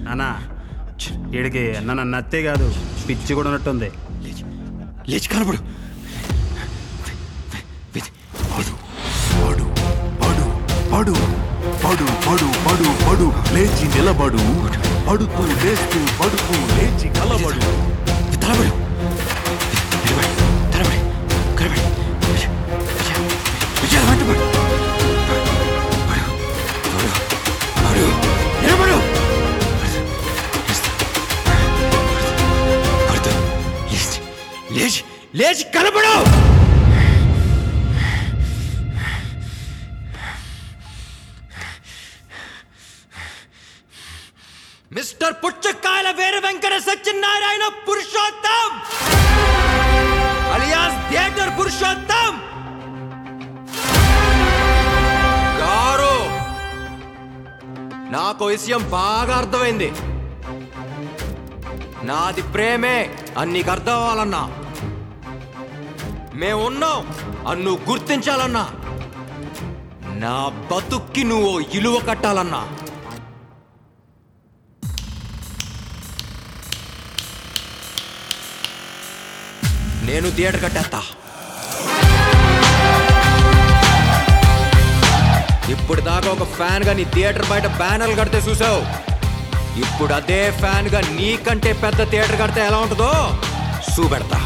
అన్నా వీడికి నన్ను నత్తే కాదు పిచ్చి కూడా ఉన్నట్టుంది. లేచి కనబడు. పడు పడు పడు పడు పడు లేచి నిలబడు, పడుతూ లేస్తూ పడుతూ లేచి కలబడు. తలబడు, తలబడి కనబడి విజయాలు పట్టుబడు. నిలబడు, లేచి లేచి కనబడు. మిస్టర్ పుచ్చకాయల వీర వెంకట సత్యనారాయణ పురుషోత్తం అలియాస్ థియేటర్ పురుషోత్తం గారు, నాకు విషయం బాగా అర్థమైంది. నాది ప్రేమే అని నీకు అర్థం అవ్వాలన్నా, మేమున్నాం అని నువ్వు గుర్తించాలన్నా, నా బతుక్కి నువ్వు ఇలువ కట్టాలన్నా, నేను థియేటర్ కట్టేస్తా. ఇప్పుడు దాకా ఒక ఫ్యాన్ గా నీ థియేటర్ బయట బ్యానర్లు కడితే చూసావు. ఇప్పుడు అదే ఫ్యాన్ గా నీకంటే పెద్ద థియేటర్ కడితే ఎలా ఉంటుందో చూపెడతా.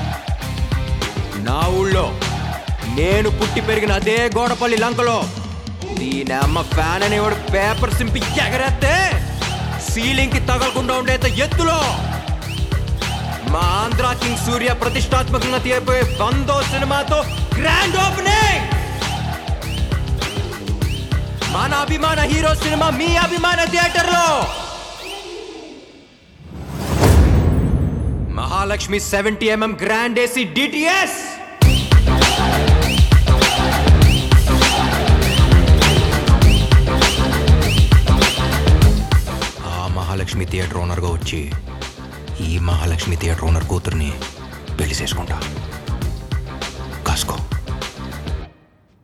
నా ఊళ్ళో నేను పుట్టి పెరిగిన అదే గోడపల్లి లంకలో దీని అమ్మ ఫ్యాన్ అనేవాడు పేపర్ సింపి ఎగరేస్తే సీలింగ్ కి తగలకుండా ఉండేంత ఎత్తులో మా ఆంధ్ర కింగ్ సూర్య ప్రతిష్టాత్మకంగా తీయబోయే 100వ సినిమాతో గ్రాండ్ ఓపెనింగ్. మన అభిమాన హీరో సినిమా మీ అభిమాన థియేటర్ లో Mahalakshmi 70mm grand AC DTS. ఆ మహాలక్ష్మి థియేటర్ ఓనర్గా వచ్చి ఈ మహాలక్ష్మి థియేటర్ ఓనర్ కూతుర్ని పెళ్లి చేసుకుంటా. కాసుకో.